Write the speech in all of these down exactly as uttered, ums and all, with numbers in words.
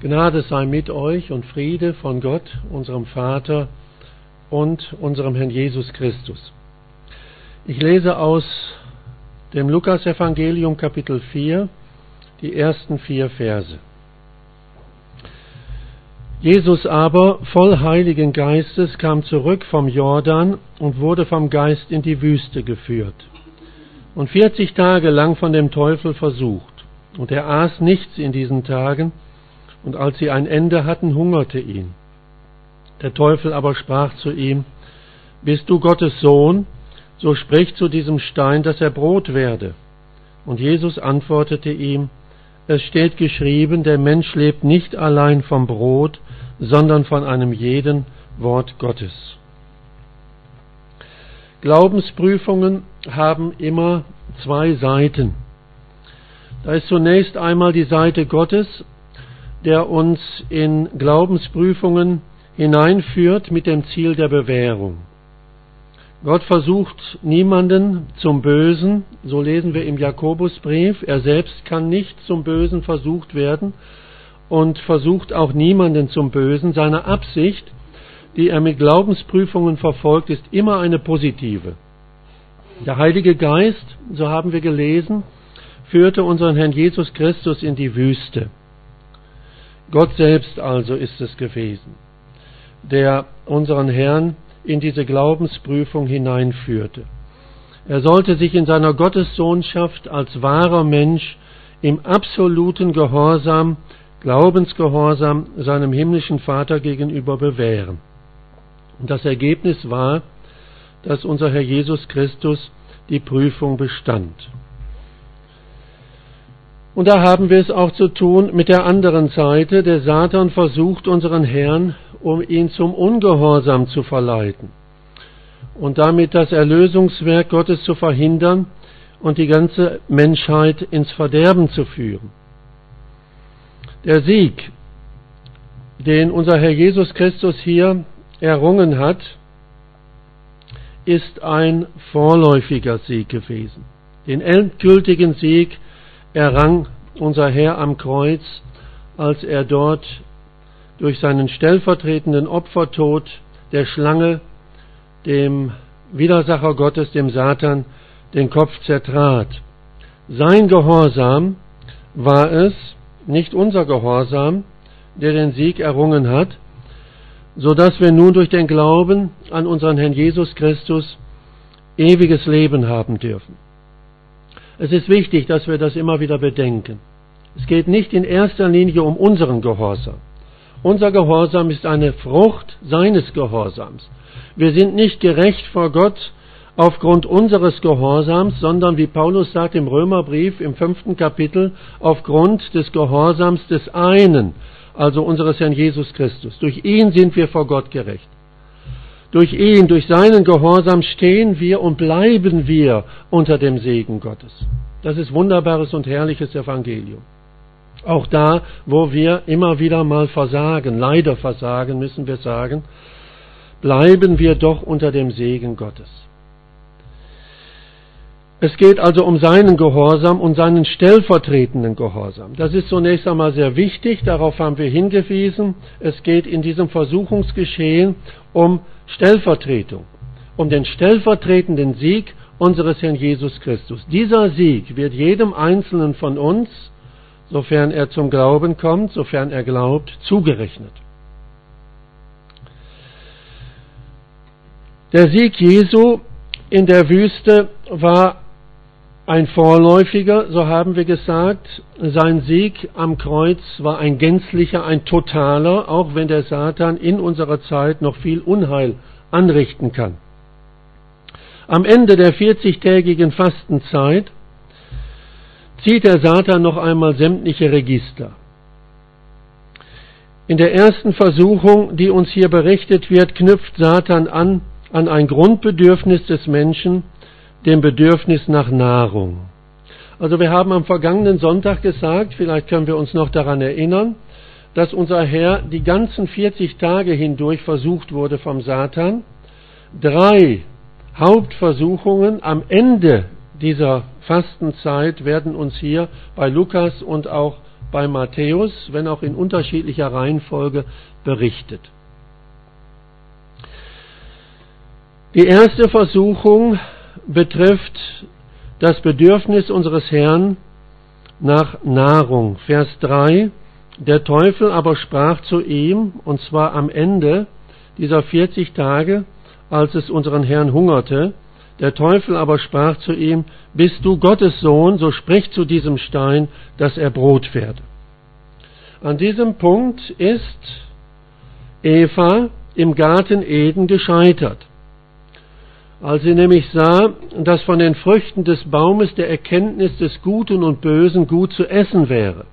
Gnade sei mit euch und Friede von Gott, unserem Vater und unserem Herrn Jesus Christus. Ich lese aus dem Lukas-Evangelium Kapitel vier, die ersten vier Verse. Jesus aber, voll Heiligen Geistes, kam zurück vom Jordan und wurde vom Geist in die Wüste geführt und vierzig Tage lang von dem Teufel versucht. Und er aß nichts in diesen Tagen, und als sie ein Ende hatten, hungerte ihn. Der Teufel aber sprach zu ihm: Bist du Gottes Sohn, so sprich zu diesem Stein, dass er Brot werde. Und Jesus antwortete ihm: Es steht geschrieben, der Mensch lebt nicht allein vom Brot, sondern von einem jeden Wort Gottes. Glaubensprüfungen haben immer zwei Seiten. Da ist zunächst einmal die Seite Gottes, der uns in Glaubensprüfungen hineinführt mit dem Ziel der Bewährung. Gott versucht niemanden zum Bösen, so lesen wir im Jakobusbrief. Er selbst kann nicht zum Bösen versucht werden und versucht auch niemanden zum Bösen. Seine Absicht, die er mit Glaubensprüfungen verfolgt, ist immer eine positive. Der Heilige Geist, so haben wir gelesen, führte unseren Herrn Jesus Christus in die Wüste. Gott selbst also ist es gewesen, der unseren Herrn in diese Glaubensprüfung hineinführte. Er sollte sich in seiner Gottessohnschaft als wahrer Mensch im absoluten Gehorsam, Glaubensgehorsam seinem himmlischen Vater gegenüber bewähren. Und das Ergebnis war, dass unser Herr Jesus Christus die Prüfung bestand. Und da haben wir es auch zu tun mit der anderen Seite. Der Satan versucht unseren Herrn, um ihn zum Ungehorsam zu verleiten und damit das Erlösungswerk Gottes zu verhindern und die ganze Menschheit ins Verderben zu führen. Der Sieg, den unser Herr Jesus Christus hier errungen hat, ist ein vorläufiger Sieg gewesen. Den endgültigen Sieg errang unser Herr am Kreuz, als er dort durch seinen stellvertretenden Opfertod der Schlange, dem Widersacher Gottes, dem Satan, den Kopf zertrat. Sein Gehorsam war es, nicht unser Gehorsam, der den Sieg errungen hat, so dass wir nun durch den Glauben an unseren Herrn Jesus Christus ewiges Leben haben dürfen. Es ist wichtig, dass wir das immer wieder bedenken. Es geht nicht in erster Linie um unseren Gehorsam. Unser Gehorsam ist eine Frucht seines Gehorsams. Wir sind nicht gerecht vor Gott aufgrund unseres Gehorsams, sondern, wie Paulus sagt im Römerbrief im fünften Kapitel, aufgrund des Gehorsams des einen, also unseres Herrn Jesus Christus. Durch ihn sind wir vor Gott gerecht. Durch ihn, durch seinen Gehorsam stehen wir und bleiben wir unter dem Segen Gottes. Das ist wunderbares und herrliches Evangelium. Auch da, wo wir immer wieder mal versagen, leider versagen, müssen wir sagen, bleiben wir doch unter dem Segen Gottes. Es geht also um seinen Gehorsam und seinen stellvertretenden Gehorsam. Das ist zunächst einmal sehr wichtig, darauf haben wir hingewiesen. Es geht in diesem Versuchungsgeschehen um Stellvertretung, um den stellvertretenden Sieg unseres Herrn Jesus Christus. Dieser Sieg wird jedem Einzelnen von uns, sofern er zum Glauben kommt, sofern er glaubt, zugerechnet. Der Sieg Jesu in der Wüste war ein vorläufiger, so haben wir gesagt. Sein Sieg am Kreuz war ein gänzlicher, ein totaler, auch wenn der Satan in unserer Zeit noch viel Unheil anrichten kann. Am Ende der vierzigtägigen Fastenzeit zieht der Satan noch einmal sämtliche Register. In der ersten Versuchung, die uns hier berichtet wird, knüpft Satan an an ein Grundbedürfnis des Menschen, dem Bedürfnis nach Nahrung. Also wir haben am vergangenen Sonntag gesagt, vielleicht können wir uns noch daran erinnern, dass unser Herr die ganzen vierzig Tage hindurch versucht wurde vom Satan. Drei Hauptversuchungen am Ende dieser Fastenzeit werden uns hier bei Lukas und auch bei Matthäus, wenn auch in unterschiedlicher Reihenfolge, berichtet. Die erste Versuchung betrifft das Bedürfnis unseres Herrn nach Nahrung. Vers drei: Der Teufel aber sprach zu ihm, und zwar am Ende dieser vierzig Tage, als es unseren Herrn hungerte, der Teufel aber sprach zu ihm: Bist du Gottes Sohn, so sprich zu diesem Stein, dass er Brot werde. An diesem Punkt ist Eva im Garten Eden gescheitert. Als sie nämlich sah, dass von den Früchten des Baumes der Erkenntnis des Guten und Bösen gut zu essen wäre.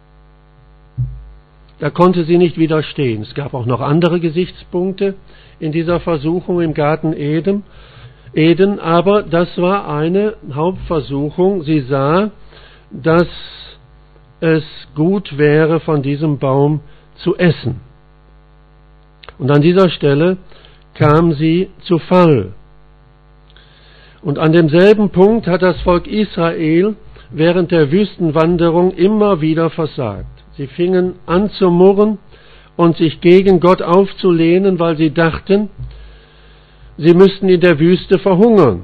Da konnte sie nicht widerstehen. Es gab auch noch andere Gesichtspunkte in dieser Versuchung im Garten Eden, Eden, aber das war eine Hauptversuchung. Sie sah, dass es gut wäre, von diesem Baum zu essen. Und an dieser Stelle kam sie zu Fall. Und an demselben Punkt hat das Volk Israel während der Wüstenwanderung immer wieder versagt. Sie fingen an zu murren und sich gegen Gott aufzulehnen, weil sie dachten, sie müssten in der Wüste verhungern.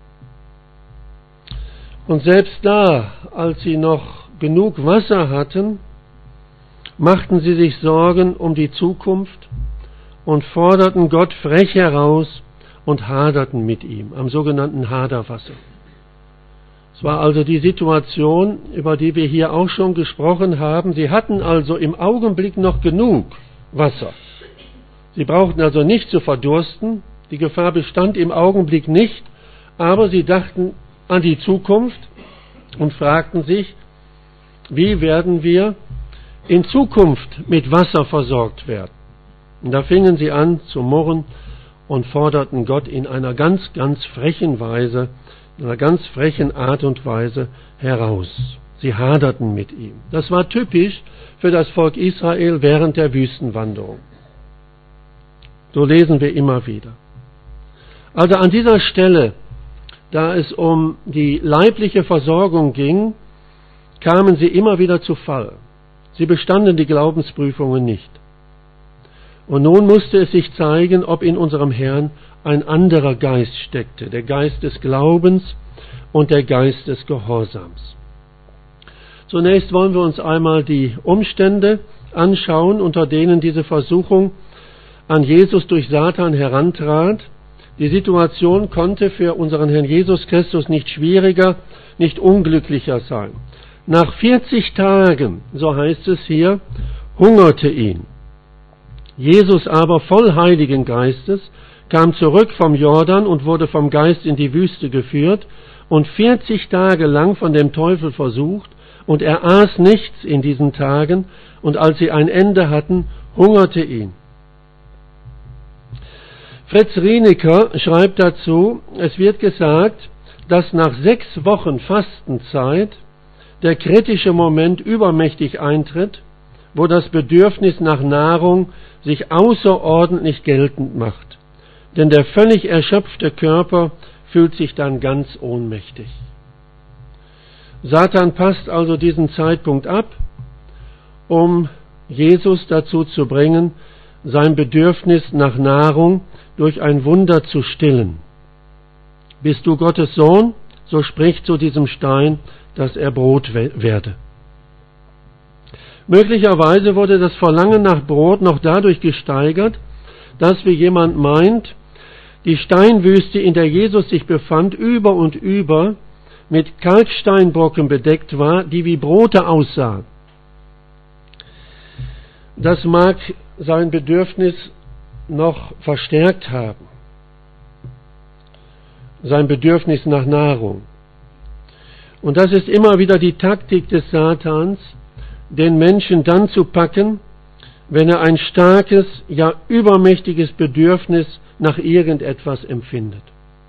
Und selbst da, als sie noch genug Wasser hatten, machten sie sich Sorgen um die Zukunft und forderten Gott frech heraus und haderten mit ihm am sogenannten Haderwasser. Es war also die Situation, über die wir hier auch schon gesprochen haben. Sie hatten also im Augenblick noch genug Wasser. Sie brauchten also nicht zu verdursten. Die Gefahr bestand im Augenblick nicht, aber sie dachten an die Zukunft und fragten sich, wie werden wir in Zukunft mit Wasser versorgt werden? Und da fingen sie an zu murren und forderten Gott in einer ganz, ganz frechen Weise, in einer ganz frechen Art und Weise heraus. Sie haderten mit ihm. Das war typisch für das Volk Israel während der Wüstenwanderung. So lesen wir immer wieder. Also an dieser Stelle, da es um die leibliche Versorgung ging, kamen sie immer wieder zu Fall. Sie bestanden die Glaubensprüfungen nicht. Und nun musste es sich zeigen, ob in unserem Herrn ein anderer Geist steckte, der Geist des Glaubens und der Geist des Gehorsams. Zunächst wollen wir uns einmal die Umstände anschauen, unter denen diese Versuchung an Jesus durch Satan herantrat. Die Situation konnte für unseren Herrn Jesus Christus nicht schwieriger, nicht unglücklicher sein. Nach vierzig Tagen, so heißt es hier, hungerte ihn. Jesus aber, voll Heiligen Geistes, kam zurück vom Jordan und wurde vom Geist in die Wüste geführt und vierzig Tage lang von dem Teufel versucht, und er aß nichts in diesen Tagen, und als sie ein Ende hatten, hungerte ihn. Fritz Rienecker schreibt dazu, es wird gesagt, dass nach sechs Wochen Fastenzeit der kritische Moment übermächtig eintritt, wo das Bedürfnis nach Nahrung sich außerordentlich geltend macht. Denn der völlig erschöpfte Körper fühlt sich dann ganz ohnmächtig. Satan passt also diesen Zeitpunkt ab, um Jesus dazu zu bringen, sein Bedürfnis nach Nahrung durch ein Wunder zu stillen. Bist du Gottes Sohn, so sprich zu diesem Stein, dass er Brot werde. Möglicherweise wurde das Verlangen nach Brot noch dadurch gesteigert, dass, wie jemand meint, die Steinwüste, in der Jesus sich befand, über und über mit Kalksteinbrocken bedeckt war, die wie Brote aussahen. Das mag sein Bedürfnis noch verstärkt haben, sein Bedürfnis nach Nahrung. Und das ist immer wieder die Taktik des Satans, den Menschen dann zu packen, wenn er ein starkes, ja übermächtiges Bedürfnis nach irgendetwas empfindet.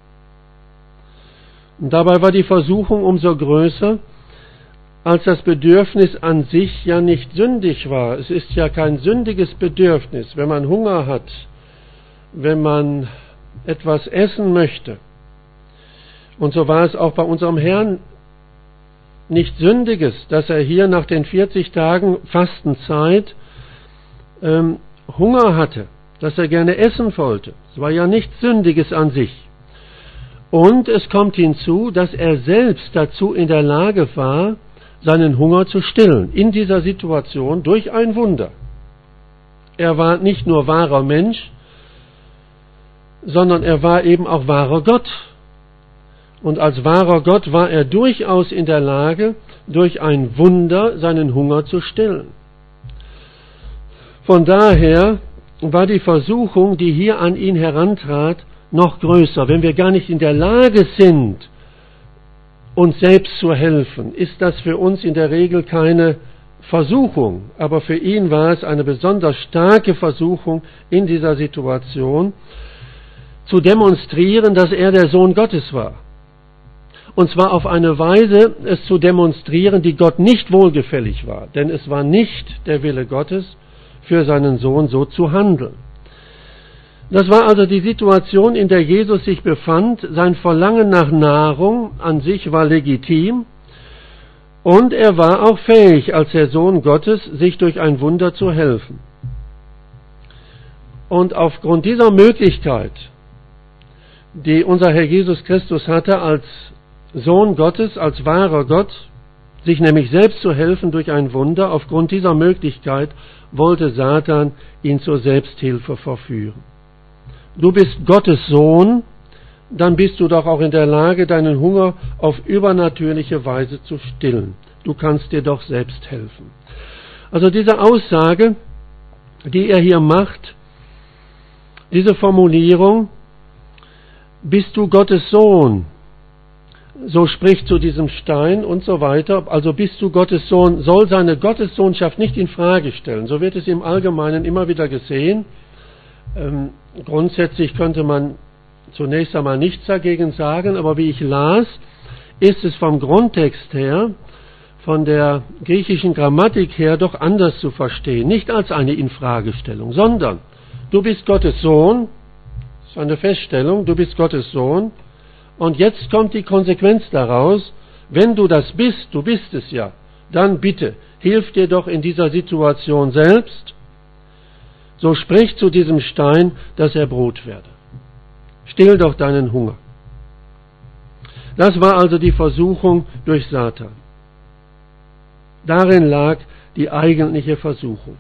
Und dabei war die Versuchung umso größer, als das Bedürfnis an sich ja nicht sündig war. Es ist ja kein sündiges Bedürfnis, wenn man Hunger hat, wenn man etwas essen möchte. Und so war es auch bei unserem Herrn nichts Sündiges, dass er hier nach den vierzig Tagen Fastenzeit ähm, Hunger hatte, dass er gerne essen wollte. Es war ja nichts Sündiges an sich. Und es kommt hinzu, dass er selbst dazu in der Lage war, seinen Hunger zu stillen, in dieser Situation durch ein Wunder. Er war nicht nur wahrer Mensch, sondern er war eben auch wahrer Gott. Und als wahrer Gott war er durchaus in der Lage, durch ein Wunder seinen Hunger zu stillen. Von daher war die Versuchung, die hier an ihn herantrat, noch größer. Wenn wir gar nicht in der Lage sind, uns selbst zu helfen, ist das für uns in der Regel keine Versuchung. Aber für ihn war es eine besonders starke Versuchung in dieser Situation, zu demonstrieren, dass er der Sohn Gottes war. Und zwar auf eine Weise, es zu demonstrieren, die Gott nicht wohlgefällig war. Denn es war nicht der Wille Gottes, für seinen Sohn so zu handeln. Das war also die Situation, in der Jesus sich befand. Sein Verlangen nach Nahrung an sich war legitim und er war auch fähig, als der Sohn Gottes, sich durch ein Wunder zu helfen. Und aufgrund dieser Möglichkeit, die unser Herr Jesus Christus hatte, als Sohn Gottes, als wahrer Gott, sich nämlich selbst zu helfen durch ein Wunder, aufgrund dieser Möglichkeit wollte Satan ihn zur Selbsthilfe verführen. Du bist Gottes Sohn, dann bist du doch auch in der Lage, deinen Hunger auf übernatürliche Weise zu stillen. Du kannst dir doch selbst helfen. Also diese Aussage, die er hier macht, diese Formulierung, bist du Gottes Sohn, so spricht zu diesem Stein und so weiter, also bist du Gottes Sohn, soll seine Gottessohnschaft nicht in Frage stellen. So wird es im Allgemeinen immer wieder gesehen. Ähm, grundsätzlich könnte man zunächst einmal nichts dagegen sagen, aber wie ich las, ist es vom Grundtext her, von der griechischen Grammatik her doch anders zu verstehen. Nicht als eine Infragestellung, sondern du bist Gottes Sohn, das ist eine Feststellung, du bist Gottes Sohn, und jetzt kommt die Konsequenz daraus, wenn du das bist, du bist es ja, dann bitte, hilf dir doch in dieser Situation selbst, so sprich zu diesem Stein, dass er Brot werde. Still doch deinen Hunger. Das war also die Versuchung durch Satan. Darin lag die eigentliche Versuchung.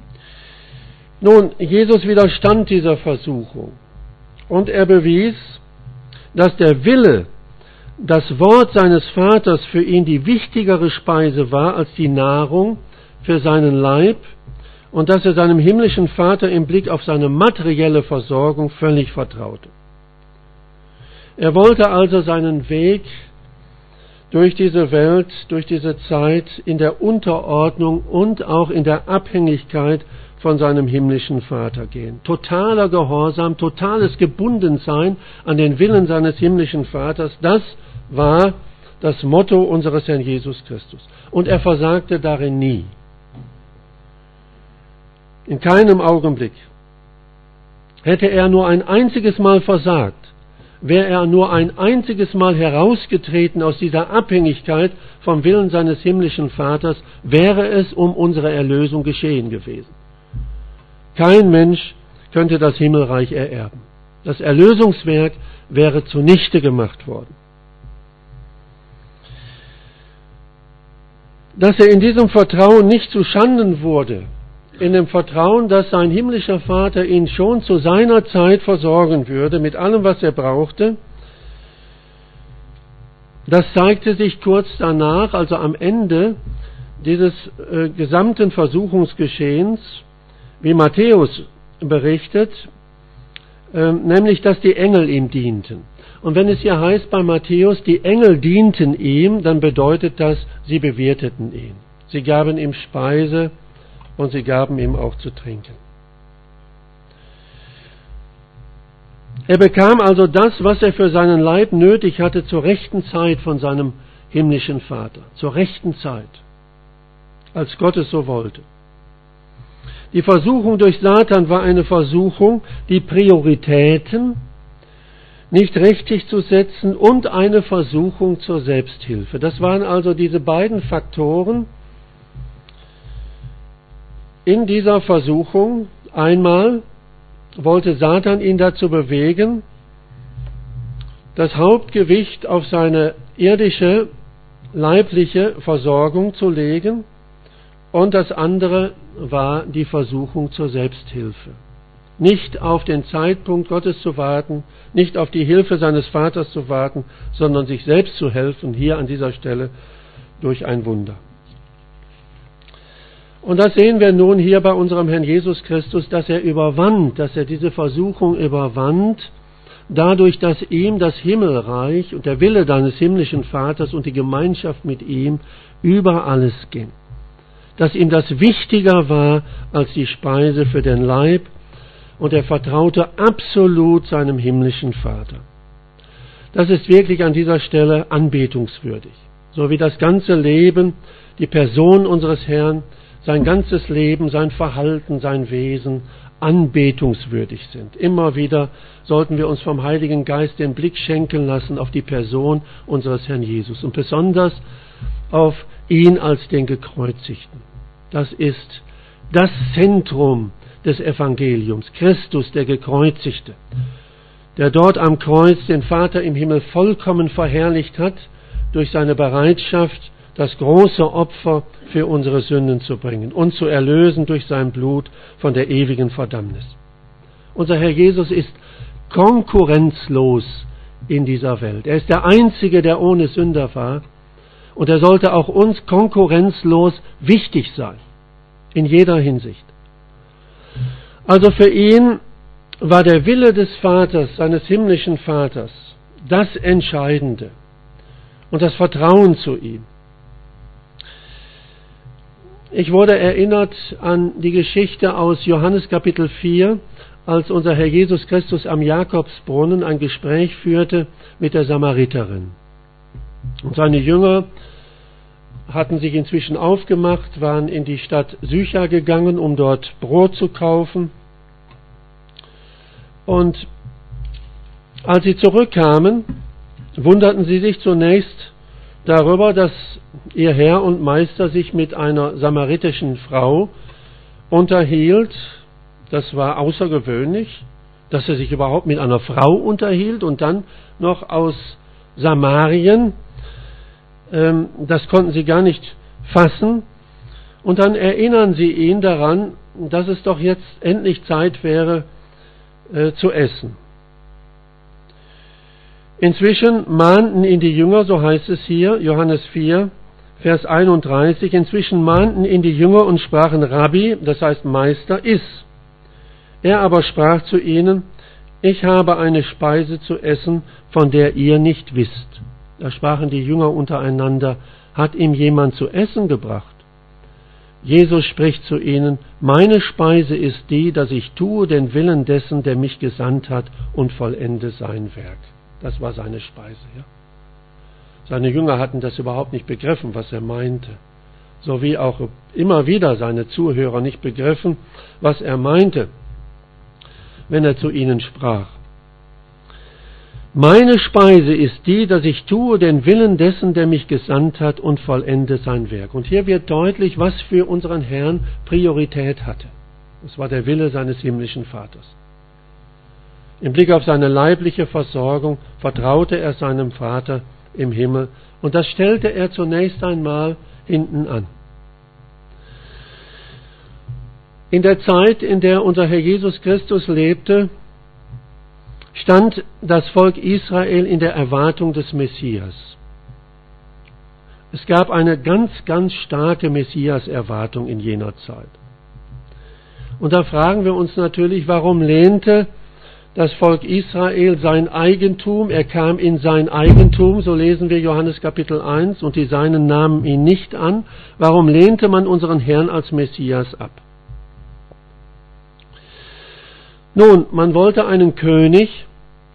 Nun, Jesus widerstand dieser Versuchung und er bewies, dass der Wille, das Wort seines Vaters für ihn die wichtigere Speise war als die Nahrung für seinen Leib und dass er seinem himmlischen Vater im Blick auf seine materielle Versorgung völlig vertraute. Er wollte also seinen Weg durch diese Welt, durch diese Zeit in der Unterordnung und auch in der Abhängigkeit von seinem himmlischen Vater gehen. Totaler Gehorsam, totales Gebundensein an den Willen seines himmlischen Vaters, das war das Motto unseres Herrn Jesus Christus. Und er versagte darin nie. In keinem Augenblick. Hätte er nur ein einziges Mal versagt, wäre er nur ein einziges Mal herausgetreten aus dieser Abhängigkeit vom Willen seines himmlischen Vaters, wäre es um unsere Erlösung geschehen gewesen. Kein Mensch könnte das Himmelreich ererben. Das Erlösungswerk wäre zunichte gemacht worden. Dass er in diesem Vertrauen nicht zu Schanden wurde, in dem Vertrauen, dass sein himmlischer Vater ihn schon zu seiner Zeit versorgen würde, mit allem, was er brauchte, das zeigte sich kurz danach, also am Ende dieses äh, gesamten Versuchungsgeschehens, wie Matthäus berichtet, äh, nämlich, dass die Engel ihm dienten. Und wenn es hier heißt bei Matthäus, die Engel dienten ihm, dann bedeutet das, sie bewirteten ihn. Sie gaben ihm Speise und sie gaben ihm auch zu trinken. Er bekam also das, was er für seinen Leib nötig hatte, zur rechten Zeit von seinem himmlischen Vater. Zur rechten Zeit, als Gott es so wollte. Die Versuchung durch Satan war eine Versuchung, die Prioritäten, nicht richtig zu setzen und eine Versuchung zur Selbsthilfe. Das waren also diese beiden Faktoren in dieser Versuchung. Einmal wollte Satan ihn dazu bewegen, das Hauptgewicht auf seine irdische, leibliche Versorgung zu legen, und das andere war die Versuchung zur Selbsthilfe. Nicht auf den Zeitpunkt Gottes zu warten, nicht auf die Hilfe seines Vaters zu warten, sondern sich selbst zu helfen, hier an dieser Stelle durch ein Wunder. Und das sehen wir nun hier bei unserem Herrn Jesus Christus, dass er überwand, dass er diese Versuchung überwand, dadurch, dass ihm das Himmelreich und der Wille deines himmlischen Vaters und die Gemeinschaft mit ihm über alles ging. Dass ihm das wichtiger war als die Speise für den Leib, und er vertraute absolut seinem himmlischen Vater. Das ist wirklich an dieser Stelle anbetungswürdig. So wie das ganze Leben, die Person unseres Herrn, sein ganzes Leben, sein Verhalten, sein Wesen anbetungswürdig sind. Immer wieder sollten wir uns vom Heiligen Geist den Blick schenken lassen auf die Person unseres Herrn Jesus und besonders auf ihn als den Gekreuzigten. Das ist das Zentrum des Evangeliums, Christus, der Gekreuzigte, der dort am Kreuz den Vater im Himmel vollkommen verherrlicht hat, durch seine Bereitschaft, das große Opfer für unsere Sünden zu bringen und zu erlösen durch sein Blut von der ewigen Verdammnis. Unser Herr Jesus ist konkurrenzlos in dieser Welt. Er ist der Einzige, der ohne Sünder war, und er sollte auch uns konkurrenzlos wichtig sein, in jeder Hinsicht. Also für ihn war der Wille des Vaters, seines himmlischen Vaters, das Entscheidende und das Vertrauen zu ihm. Ich wurde erinnert an die Geschichte aus Johannes Kapitel vier, als unser Herr Jesus Christus am Jakobsbrunnen ein Gespräch führte mit der Samariterin. Und seine Jünger hatten sich inzwischen aufgemacht, waren in die Stadt Sychar gegangen, um dort Brot zu kaufen. Und als sie zurückkamen, wunderten sie sich zunächst darüber, dass ihr Herr und Meister sich mit einer samaritischen Frau unterhielt. Das war außergewöhnlich, dass er sich überhaupt mit einer Frau unterhielt und dann noch aus Samarien. Das konnten sie gar nicht fassen. Und dann erinnern sie ihn daran, dass es doch jetzt endlich Zeit wäre, äh, zu essen. Inzwischen mahnten ihn die Jünger, so heißt es hier, Johannes vier, Vers einunddreißig, inzwischen mahnten ihn die Jünger und sprachen, Rabbi, das heißt Meister, iss. Er aber sprach zu ihnen, ich habe eine Speise zu essen, von der ihr nicht wisst. Da sprachen die Jünger untereinander, hat ihm jemand zu essen gebracht? Jesus spricht zu ihnen, meine Speise ist die, dass ich tue den Willen dessen, der mich gesandt hat und vollende sein Werk. Das war seine Speise. Ja? Seine Jünger hatten das überhaupt nicht begriffen, was er meinte. So wie auch immer wieder seine Zuhörer nicht begriffen, was er meinte, wenn er zu ihnen sprach. Meine Speise ist die, dass ich tue den Willen dessen, der mich gesandt hat und vollende sein Werk. Und hier wird deutlich, was für unseren Herrn Priorität hatte. Das war der Wille seines himmlischen Vaters. Im Blick auf seine leibliche Versorgung vertraute er seinem Vater im Himmel und das stellte er zunächst einmal hinten an. In der Zeit, in der unser Herr Jesus Christus lebte, stand das Volk Israel in der Erwartung des Messias. Es gab eine ganz, ganz starke Messias-Erwartung in jener Zeit. Und da fragen wir uns natürlich, warum lehnte das Volk Israel sein Eigentum? Er kam in sein Eigentum, so lesen wir Johannes Kapitel eins, und die Seinen nahmen ihn nicht an. Warum lehnte man unseren Herrn als Messias ab? Nun, man wollte einen König,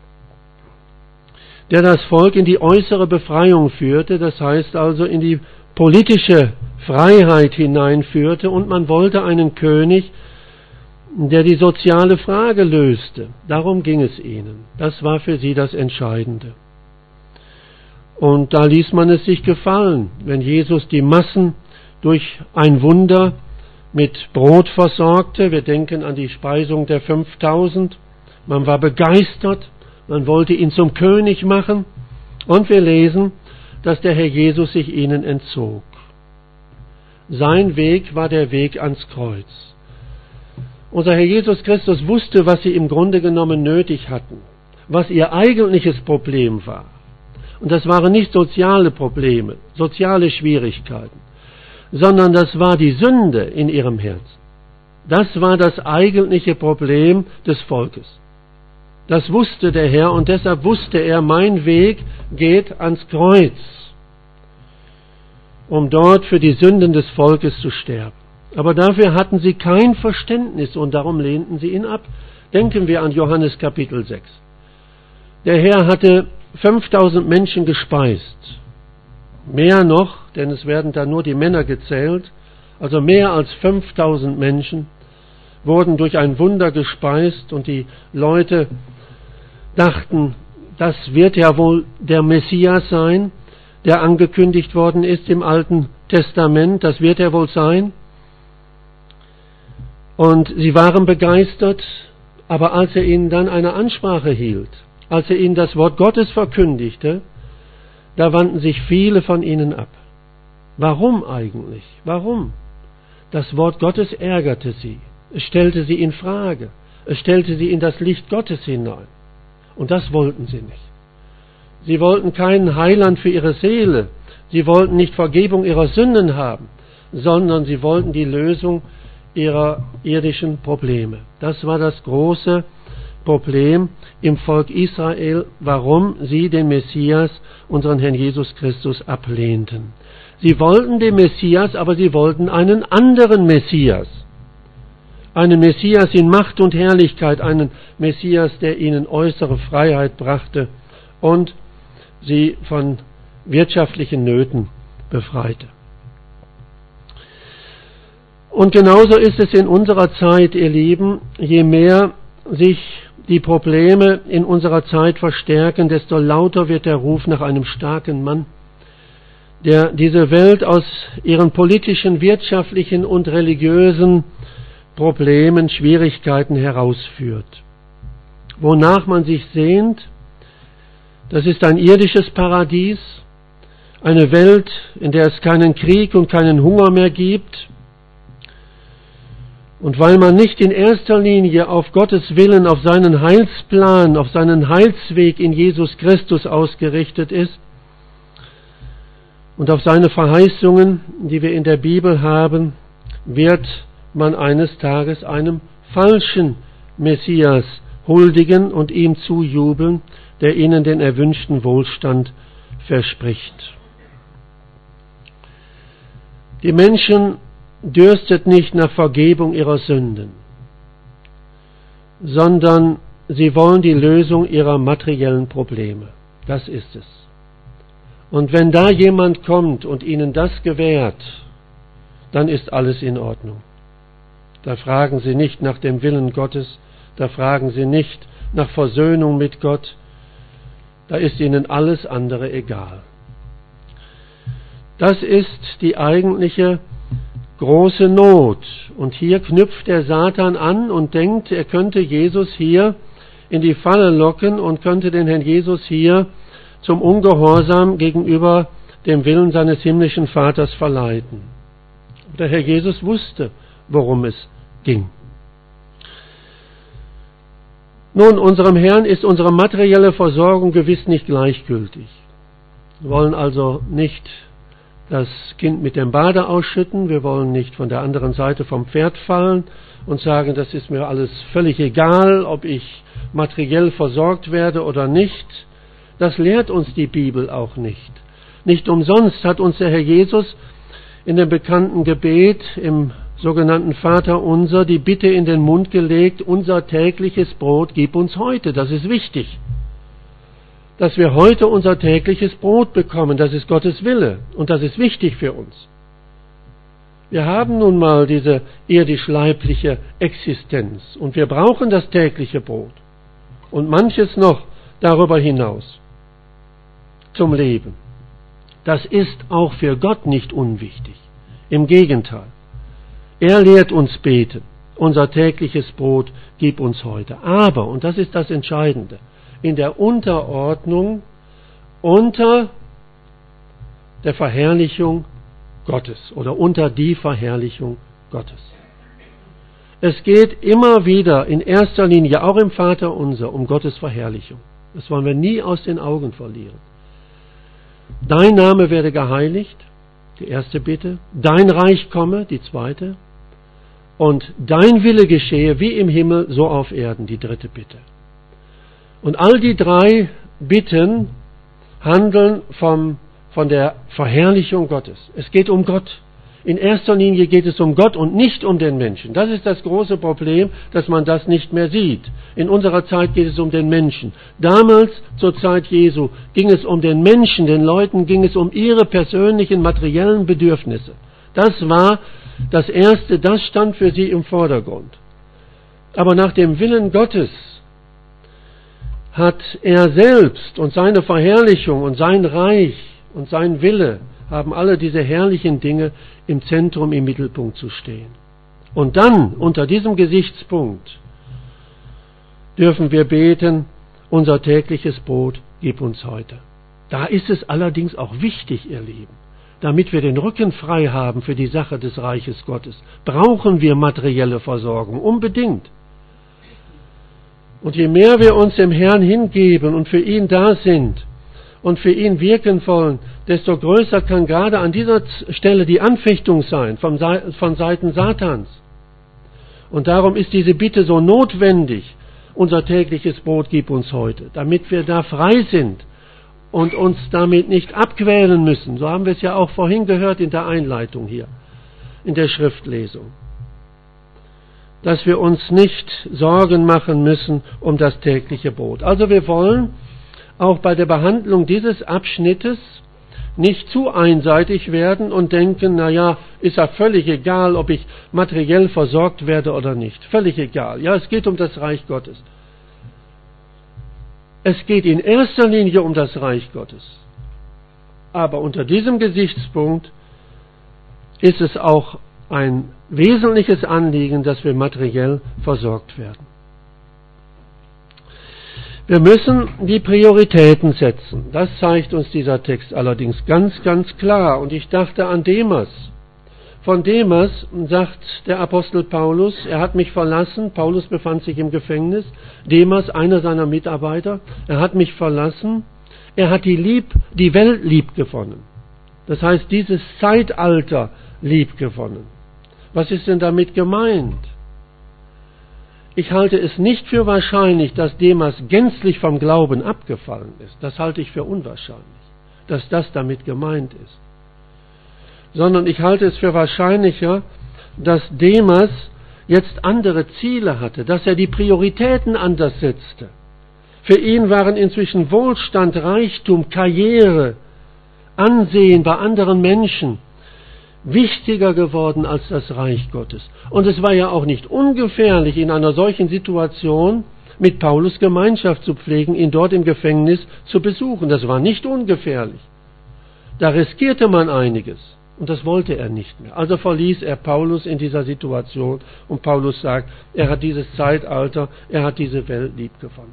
der das Volk in die äußere Befreiung führte, das heißt also in die politische Freiheit hineinführte, und man wollte einen König, der die soziale Frage löste. Darum ging es ihnen. Das war für sie das Entscheidende. Und da ließ man es sich gefallen, wenn Jesus die Massen durch ein Wunder mit Brot versorgte. Wir denken an die Speisung der fünftausend. Man war begeistert, man wollte ihn zum König machen. Und wir lesen, dass der Herr Jesus sich ihnen entzog. Sein Weg war der Weg ans Kreuz. Unser Herr Jesus Christus wusste, was sie im Grunde genommen nötig hatten, was ihr eigentliches Problem war. Und das waren nicht soziale Probleme, soziale Schwierigkeiten, sondern das war die Sünde in ihrem Herzen. Das war das eigentliche Problem des Volkes. Das wusste der Herr und deshalb wusste er, mein Weg geht ans Kreuz, um dort für die Sünden des Volkes zu sterben. Aber dafür hatten sie kein Verständnis und darum lehnten sie ihn ab. Denken wir an Johannes Kapitel sechs. Der Herr hatte fünftausend Menschen gespeist. Mehr noch, denn es werden da nur die Männer gezählt. Also mehr als fünftausend Menschen wurden durch ein Wunder gespeist und die Leute dachten, das wird ja wohl der Messias sein, der angekündigt worden ist im Alten Testament. Das wird er wohl sein. Und sie waren begeistert, aber als er ihnen dann eine Ansprache hielt, als er ihnen das Wort Gottes verkündigte, da wandten sich viele von ihnen ab. Warum eigentlich? Warum? Das Wort Gottes ärgerte sie. Es stellte sie in Frage. Es stellte sie in das Licht Gottes hinein. Und das wollten sie nicht. Sie wollten keinen Heiland für ihre Seele. Sie wollten nicht Vergebung ihrer Sünden haben, sondern sie wollten die Lösung ihrer irdischen Probleme. Das war das große Problem im Volk Israel, warum sie den Messias, unseren Herrn Jesus Christus, ablehnten. Sie wollten den Messias, aber sie wollten einen anderen Messias. Einen Messias in Macht und Herrlichkeit, einen Messias, der ihnen äußere Freiheit brachte und sie von wirtschaftlichen Nöten befreite. Und genauso ist es in unserer Zeit, ihr Lieben, je mehr sich die Probleme in unserer Zeit verstärken, desto lauter wird der Ruf nach einem starken Mann, der diese Welt aus ihren politischen, wirtschaftlichen und religiösen Problemen, Schwierigkeiten herausführt. Wonach man sich sehnt, das ist ein irdisches Paradies, eine Welt, in der es keinen Krieg und keinen Hunger mehr gibt. Und weil man nicht in erster Linie auf Gottes Willen, auf seinen Heilsplan, auf seinen Heilsweg in Jesus Christus ausgerichtet ist und auf seine Verheißungen, die wir in der Bibel haben, wird man eines Tages einem falschen Messias huldigen und ihm zujubeln, der ihnen den erwünschten Wohlstand verspricht. Die Menschen dürstet nicht nach Vergebung ihrer Sünden, sondern sie wollen die Lösung ihrer materiellen Probleme. Das ist es. Und wenn da jemand kommt und ihnen das gewährt, dann ist alles in Ordnung. Da fragen sie nicht nach dem Willen Gottes, da fragen sie nicht nach Versöhnung mit Gott, da ist ihnen alles andere egal. Das ist die eigentliche große Not. Und hier knüpft der Satan an und denkt, er könnte Jesus hier in die Falle locken und könnte den Herrn Jesus hier zum Ungehorsam gegenüber dem Willen seines himmlischen Vaters verleiten. Der Herr Jesus wusste, worum es ging. Nun, unserem Herrn ist unsere materielle Versorgung gewiss nicht gleichgültig. Wir wollen also nicht das Kind mit dem Bade ausschütten, wir wollen nicht von der anderen Seite vom Pferd fallen und sagen, das ist mir alles völlig egal, ob ich materiell versorgt werde oder nicht. Das lehrt uns die Bibel auch nicht. Nicht umsonst hat uns der Herr Jesus in dem bekannten Gebet, im sogenannten Vaterunser, die Bitte in den Mund gelegt, unser tägliches Brot gib uns heute. Das ist wichtig. Dass wir heute unser tägliches Brot bekommen, das ist Gottes Wille und das ist wichtig für uns. Wir haben nun mal diese irdisch-leibliche Existenz und wir brauchen das tägliche Brot und manches noch darüber hinaus zum Leben. Das ist auch für Gott nicht unwichtig. Im Gegenteil. Er lehrt uns beten. Unser tägliches Brot gib uns heute. Aber, und das ist das Entscheidende, in der Unterordnung unter der Verherrlichung Gottes oder unter die Verherrlichung Gottes. Es geht immer wieder in erster Linie, auch im Vaterunser, um Gottes Verherrlichung. Das wollen wir nie aus den Augen verlieren. Dein Name werde geheiligt, die erste Bitte. Dein Reich komme, die zweite. Und dein Wille geschehe wie im Himmel, so auf Erden, die dritte Bitte. Und all die drei Bitten handeln vom, von der Verherrlichung Gottes. Es geht um Gott. In erster Linie geht es um Gott und nicht um den Menschen. Das ist das große Problem, dass man das nicht mehr sieht. In unserer Zeit geht es um den Menschen. Damals, zur Zeit Jesu, ging es um den Menschen, den Leuten ging es um ihre persönlichen materiellen Bedürfnisse. Das war das Erste, das stand für sie im Vordergrund. Aber nach dem Willen Gottes hat er selbst und seine Verherrlichung und sein Reich und sein Wille haben alle diese herrlichen Dinge im Zentrum, im Mittelpunkt zu stehen. Und dann, unter diesem Gesichtspunkt, dürfen wir beten, unser tägliches Brot gib uns heute. Da ist es allerdings auch wichtig, ihr Lieben, damit wir den Rücken frei haben für die Sache des Reiches Gottes, brauchen wir materielle Versorgung, unbedingt. Und je mehr wir uns dem Herrn hingeben und für ihn da sind und für ihn wirken wollen, desto größer kann gerade an dieser Stelle die Anfechtung sein von, von Seiten Satans. Und darum ist diese Bitte so notwendig, unser tägliches Brot gib uns heute, damit wir da frei sind und uns damit nicht abquälen müssen. So haben wir es ja auch vorhin gehört in der Einleitung hier, in der Schriftlesung. Dass wir uns nicht Sorgen machen müssen um das tägliche Brot. Also wir wollen auch bei der Behandlung dieses Abschnittes nicht zu einseitig werden und denken, na ja, ist ja völlig egal, ob ich materiell versorgt werde oder nicht. Völlig egal. Ja, es geht um das Reich Gottes. Es geht in erster Linie um das Reich Gottes. Aber unter diesem Gesichtspunkt ist es auch ein wesentliches Anliegen, dass wir materiell versorgt werden. Wir müssen die Prioritäten setzen. Das zeigt uns dieser Text allerdings ganz, ganz klar. Und ich dachte an Demas. Von Demas sagt der Apostel Paulus, er hat mich verlassen. Paulus befand sich im Gefängnis. Demas, einer seiner Mitarbeiter, er hat mich verlassen. Er hat die, lieb, die Welt lieb gewonnen. Das heißt, dieses Zeitalter lieb gewonnen. Was ist denn damit gemeint? Ich halte es nicht für wahrscheinlich, dass Demas gänzlich vom Glauben abgefallen ist. Das halte ich für unwahrscheinlich, dass das damit gemeint ist. Sondern ich halte es für wahrscheinlicher, dass Demas jetzt andere Ziele hatte, dass er die Prioritäten anders setzte. Für ihn waren inzwischen Wohlstand, Reichtum, Karriere, Ansehen bei anderen Menschen wichtiger geworden als das Reich Gottes. Und es war ja auch nicht ungefährlich, in einer solchen Situation mit Paulus Gemeinschaft zu pflegen, ihn dort im Gefängnis zu besuchen. Das war nicht ungefährlich. Da riskierte man einiges. Und das wollte er nicht mehr. Also verließ er Paulus in dieser Situation. Und Paulus sagt, er hat dieses Zeitalter, er hat diese Welt lieb gewonnen.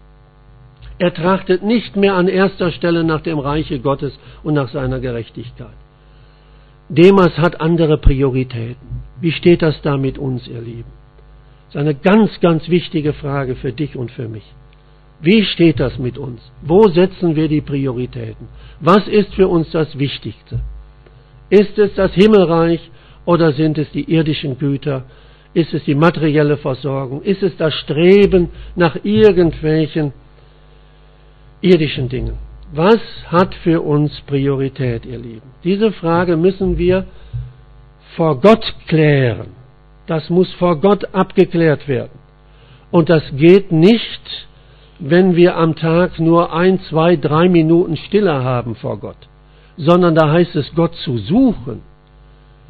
Er trachtet nicht mehr an erster Stelle nach dem Reiche Gottes und nach seiner Gerechtigkeit. Demas hat andere Prioritäten. Wie steht das da mit uns, ihr Lieben? Das ist eine ganz, ganz wichtige Frage für dich und für mich. Wie steht das mit uns? Wo setzen wir die Prioritäten? Was ist für uns das Wichtigste? Ist es das Himmelreich oder sind es die irdischen Güter? Ist es die materielle Versorgung? Ist es das Streben nach irgendwelchen irdischen Dingen? Was hat für uns Priorität, ihr Lieben? Diese Frage müssen wir vor Gott klären. Das muss vor Gott abgeklärt werden. Und das geht nicht, wenn wir am Tag nur ein, zwei, drei Minuten Stille haben vor Gott, sondern da heißt es, Gott zu suchen.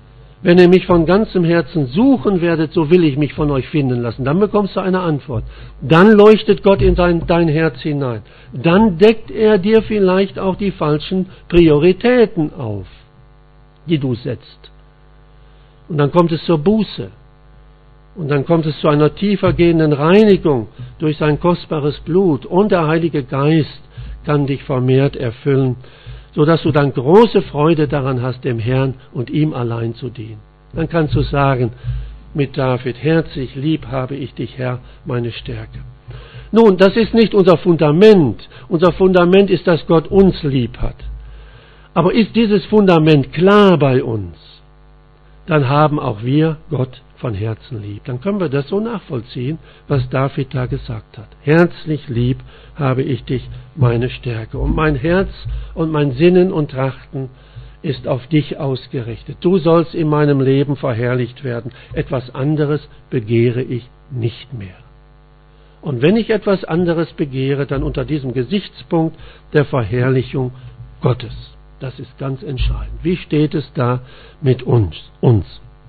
Wenn ihr mich von ganzem Herzen suchen werdet, so will ich mich von euch finden lassen. Dann bekommst du eine Antwort. Dann leuchtet Gott in dein, dein Herz hinein. Dann deckt er dir vielleicht auch die falschen Prioritäten auf, die du setzt. Und dann kommt es zur Buße. Und dann kommt es zu einer tiefer gehenden Reinigung durch sein kostbares Blut. Und der Heilige Geist kann dich vermehrt erfüllen, sodass du dann große Freude daran hast, dem Herrn und ihm allein zu dienen. Dann kannst du sagen mit David, herzlich lieb habe ich dich, Herr, meine Stärke. Nun, das ist nicht unser Fundament. Unser Fundament ist, dass Gott uns lieb hat. Aber ist dieses Fundament klar bei uns, dann haben auch wir Gott von Herzen lieb. Dann können wir das so nachvollziehen, was David da gesagt hat. Herzlich lieb habe ich dich, meine Stärke. Und mein Herz und mein Sinnen und Trachten ist auf dich ausgerichtet. Du sollst in meinem Leben verherrlicht werden. Etwas anderes begehre ich nicht mehr. Und wenn ich etwas anderes begehre, dann unter diesem Gesichtspunkt der Verherrlichung Gottes. Das ist ganz entscheidend. Wie steht es da mit uns? uns?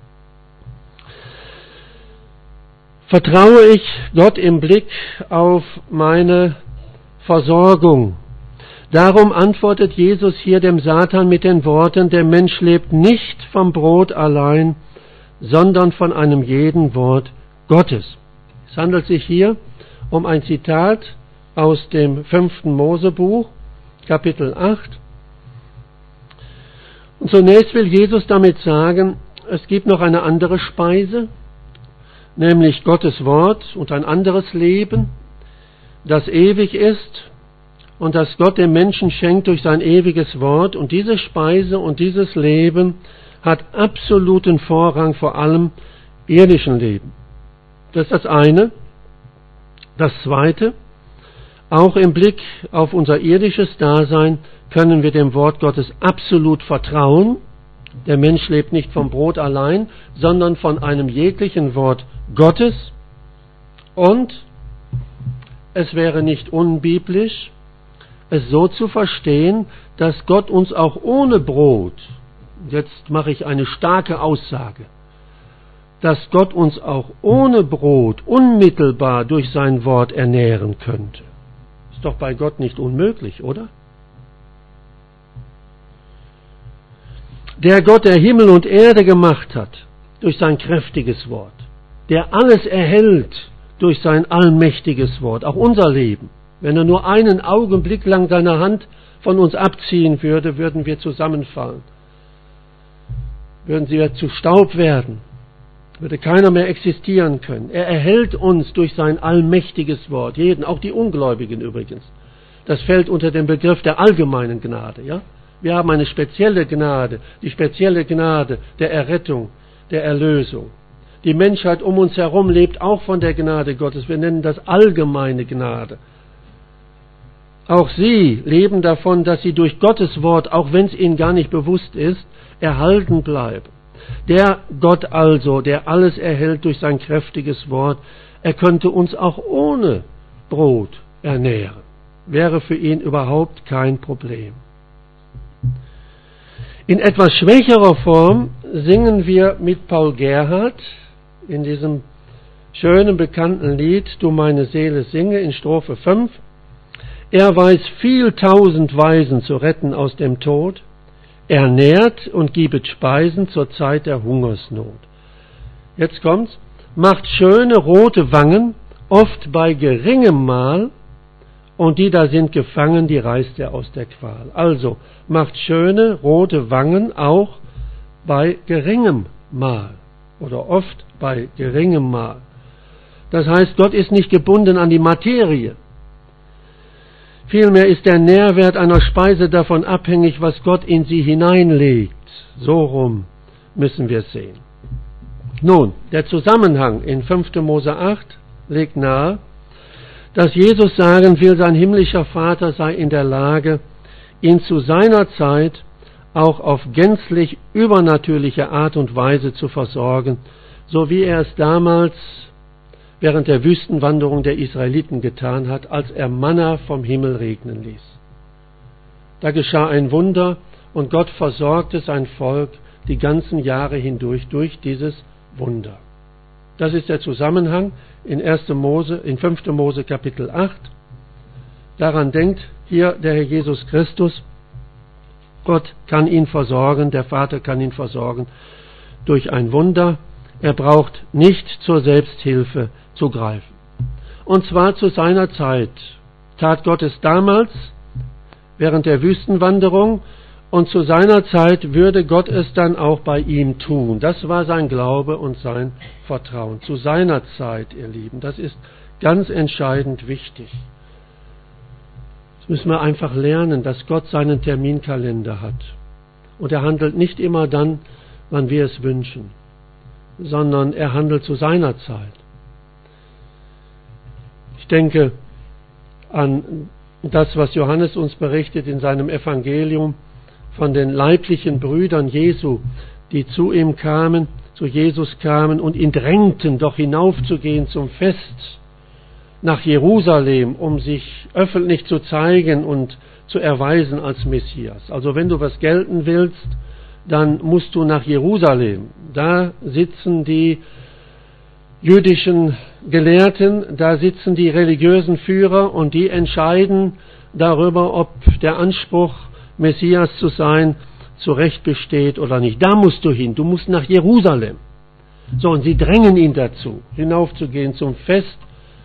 Vertraue ich Gott im Blick auf meine Versorgung? Darum antwortet Jesus hier dem Satan mit den Worten, der Mensch lebt nicht vom Brot allein, sondern von einem jeden Wort Gottes. Es handelt sich hier um ein Zitat aus dem fünften Mosebuch, Kapitel acht. Und zunächst will Jesus damit sagen, es gibt noch eine andere Speise, nämlich Gottes Wort und ein anderes Leben, das ewig ist und das Gott dem Menschen schenkt durch sein ewiges Wort. Und diese Speise und dieses Leben hat absoluten Vorrang vor allem irdischen Leben. Das ist das eine. Das zweite, auch im Blick auf unser irdisches Dasein können wir dem Wort Gottes absolut vertrauen. Der Mensch lebt nicht vom Brot allein, sondern von einem jeglichen Wort Gottes. Und es wäre nicht unbiblisch, es so zu verstehen, dass Gott uns auch ohne Brot, jetzt mache ich eine starke Aussage, dass Gott uns auch ohne Brot unmittelbar durch sein Wort ernähren könnte. Ist doch bei Gott nicht unmöglich, oder? Der Gott, der Himmel und Erde gemacht hat, durch sein kräftiges Wort, der alles erhält durch sein allmächtiges Wort, auch unser Leben. Wenn er nur einen Augenblick lang seine Hand von uns abziehen würde, würden wir zusammenfallen. Würden sie zu Staub werden, würde keiner mehr existieren können. Er erhält uns durch sein allmächtiges Wort, jeden, auch die Ungläubigen übrigens. Das fällt unter den Begriff der allgemeinen Gnade, ja? Wir haben eine spezielle Gnade, die spezielle Gnade der Errettung, der Erlösung. Die Menschheit um uns herum lebt auch von der Gnade Gottes. Wir nennen das allgemeine Gnade. Auch sie leben davon, dass sie durch Gottes Wort, auch wenn es ihnen gar nicht bewusst ist, erhalten bleiben. Der Gott also, der alles erhält durch sein kräftiges Wort, er könnte uns auch ohne Brot ernähren. Wäre für ihn überhaupt kein Problem. In etwas schwächerer Form singen wir mit Paul Gerhardt in diesem schönen, bekannten Lied Du meine Seele singe in Strophe fünf. Er weiß viel tausend Weisen zu retten aus dem Tod, er nährt und gibet Speisen zur Zeit der Hungersnot. Jetzt kommt's, macht schöne rote Wangen, oft bei geringem Mahl, und die da sind gefangen, die reißt er aus der Qual. Also, macht schöne rote Wangen auch bei geringem Mahl oder oft bei geringem Mahl. Das heißt, Gott ist nicht gebunden an die Materie. Vielmehr ist der Nährwert einer Speise davon abhängig, was Gott in sie hineinlegt. So rum müssen wir es sehen. Nun, der Zusammenhang in fünfter Mose acht legt nahe, dass Jesus sagen will, sein himmlischer Vater sei in der Lage, ihn zu seiner Zeit auch auf gänzlich übernatürliche Art und Weise zu versorgen, so wie er es damals während der Wüstenwanderung der Israeliten getan hat, als er Manna vom Himmel regnen ließ. Da geschah ein Wunder und Gott versorgte sein Volk die ganzen Jahre hindurch durch dieses Wunder. Das ist der Zusammenhang in erster Mose, in fünfter Mose Kapitel acht. Daran denkt hier der Herr Jesus Christus. Gott kann ihn versorgen, der Vater kann ihn versorgen durch ein Wunder. Er braucht nicht zur Selbsthilfe zu greifen. Und zwar zu seiner Zeit tat Gott es damals, während der Wüstenwanderung, und zu seiner Zeit würde Gott es dann auch bei ihm tun. Das war sein Glaube und sein Vertrauen. Zu seiner Zeit, ihr Lieben, das ist ganz entscheidend wichtig. Das müssen wir einfach lernen, dass Gott seinen Terminkalender hat. Und er handelt nicht immer dann, wann wir es wünschen, sondern er handelt zu seiner Zeit. Ich denke an das, was Johannes uns berichtet in seinem Evangelium von den leiblichen Brüdern Jesu, die zu ihm kamen, zu Jesus kamen und ihn drängten, doch hinaufzugehen zum Fest nach Jerusalem, um sich öffentlich zu zeigen und zu erweisen als Messias. Also wenn du was gelten willst, dann musst du nach Jerusalem. Da sitzen die jüdischen Gelehrten, da sitzen die religiösen Führer und die entscheiden darüber, ob der Anspruch, Messias zu sein, zu Recht besteht oder nicht. Da musst du hin, du musst nach Jerusalem. So, und sie drängen ihn dazu, hinaufzugehen zum Fest,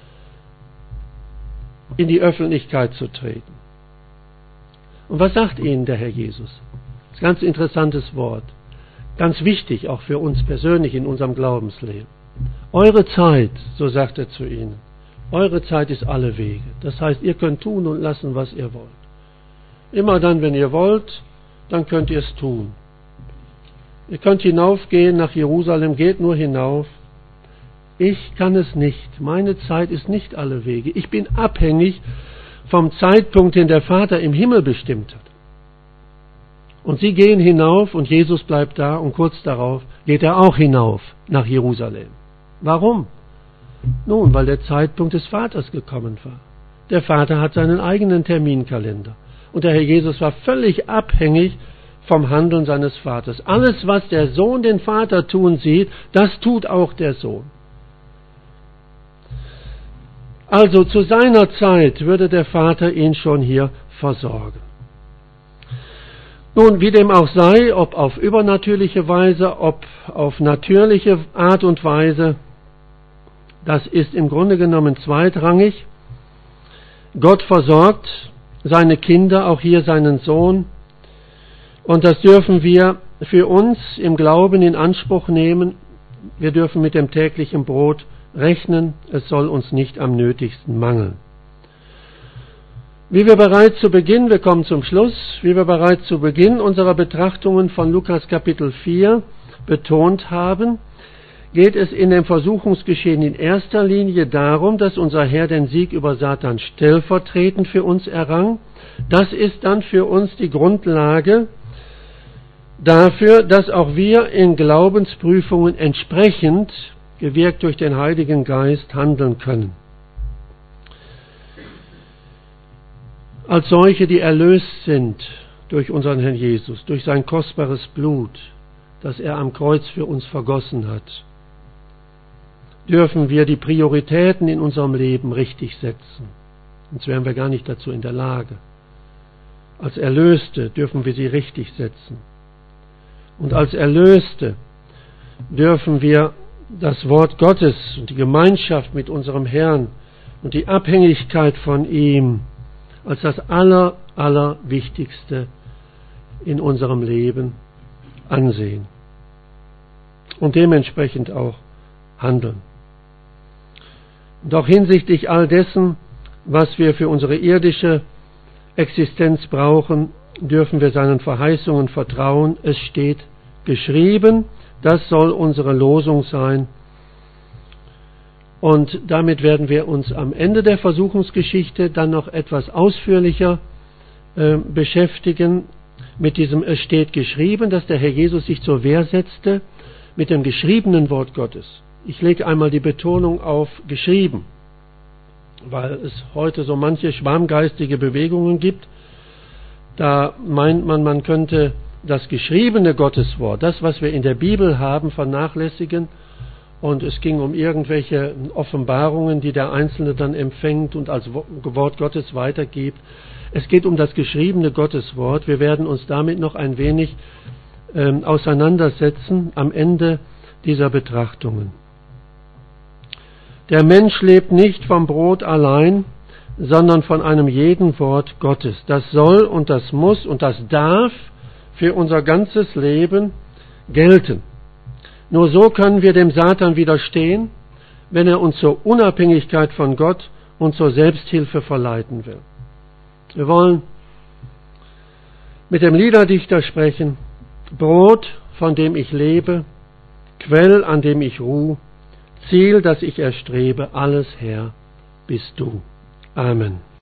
in die Öffentlichkeit zu treten. Und was sagt ihnen der Herr Jesus? Das ist ein ganz interessantes Wort. Ganz wichtig, auch für uns persönlich in unserem Glaubensleben. Eure Zeit, so sagt er zu ihnen, eure Zeit ist alle Wege. Das heißt, ihr könnt tun und lassen, was ihr wollt. Immer dann, wenn ihr wollt, dann könnt ihr es tun. Ihr könnt hinaufgehen nach Jerusalem, geht nur hinauf. Ich kann es nicht. Meine Zeit ist nicht alle Wege. Ich bin abhängig vom Zeitpunkt, den der Vater im Himmel bestimmt hat. Und sie gehen hinauf und Jesus bleibt da und kurz darauf geht er auch hinauf nach Jerusalem. Warum? Nun, weil der Zeitpunkt des Vaters gekommen war. Der Vater hat seinen eigenen Terminkalender. Und der Herr Jesus war völlig abhängig vom Handeln seines Vaters. Alles, was der Sohn den Vater tun sieht, das tut auch der Sohn. Also zu seiner Zeit würde der Vater ihn schon hier versorgen. Nun, wie dem auch sei, ob auf übernatürliche Weise, ob auf natürliche Art und Weise, das ist im Grunde genommen zweitrangig. Gott versorgt seine Kinder, auch hier seinen Sohn. Und das dürfen wir für uns im Glauben in Anspruch nehmen. Wir dürfen mit dem täglichen Brot rechnen. Es soll uns nicht am nötigsten mangeln. Wie wir bereits zu Beginn, wir kommen zum Schluss, wie wir bereits zu Beginn unserer Betrachtungen von Lukas Kapitel vier betont haben, geht es in dem Versuchungsgeschehen in erster Linie darum, dass unser Herr den Sieg über Satan stellvertretend für uns errang. Das ist dann für uns die Grundlage dafür, dass auch wir in Glaubensprüfungen entsprechend, gewirkt durch den Heiligen Geist, handeln können. Als solche, die erlöst sind durch unseren Herrn Jesus, durch sein kostbares Blut, das er am Kreuz für uns vergossen hat, dürfen wir die Prioritäten in unserem Leben richtig setzen. Sonst wären wir gar nicht dazu in der Lage. Als Erlöste dürfen wir sie richtig setzen. Und als Erlöste dürfen wir das Wort Gottes und die Gemeinschaft mit unserem Herrn und die Abhängigkeit von ihm als das aller, allerwichtigste in unserem Leben ansehen und dementsprechend auch handeln. Doch hinsichtlich all dessen, was wir für unsere irdische Existenz brauchen, dürfen wir seinen Verheißungen vertrauen. Es steht geschrieben, das soll unsere Losung sein. Und damit werden wir uns am Ende der Versuchungsgeschichte dann noch etwas ausführlicher äh, beschäftigen mit diesem Es steht geschrieben, dass der Herr Jesus sich zur Wehr setzte mit dem geschriebenen Wort Gottes. Ich lege einmal die Betonung auf geschrieben, weil es heute so manche schwarmgeistige Bewegungen gibt. Da meint man, man könnte das geschriebene Gotteswort, das, was wir in der Bibel haben, vernachlässigen und es ging um irgendwelche Offenbarungen, die der Einzelne dann empfängt und als Wort Gottes weitergibt. Es geht um das geschriebene Gotteswort. Wir werden uns damit noch ein wenig ähm, auseinandersetzen am Ende dieser Betrachtungen. Der Mensch lebt nicht vom Brot allein, sondern von einem jeden Wort Gottes. Das soll und das muss und das darf für unser ganzes Leben gelten. Nur so können wir dem Satan widerstehen, wenn er uns zur Unabhängigkeit von Gott und zur Selbsthilfe verleiten will. Wir wollen mit dem Liederdichter sprechen: Brot, von dem ich lebe, Quell, an dem ich ruh, Ziel, das ich erstrebe, alles Herr, bist du. Amen.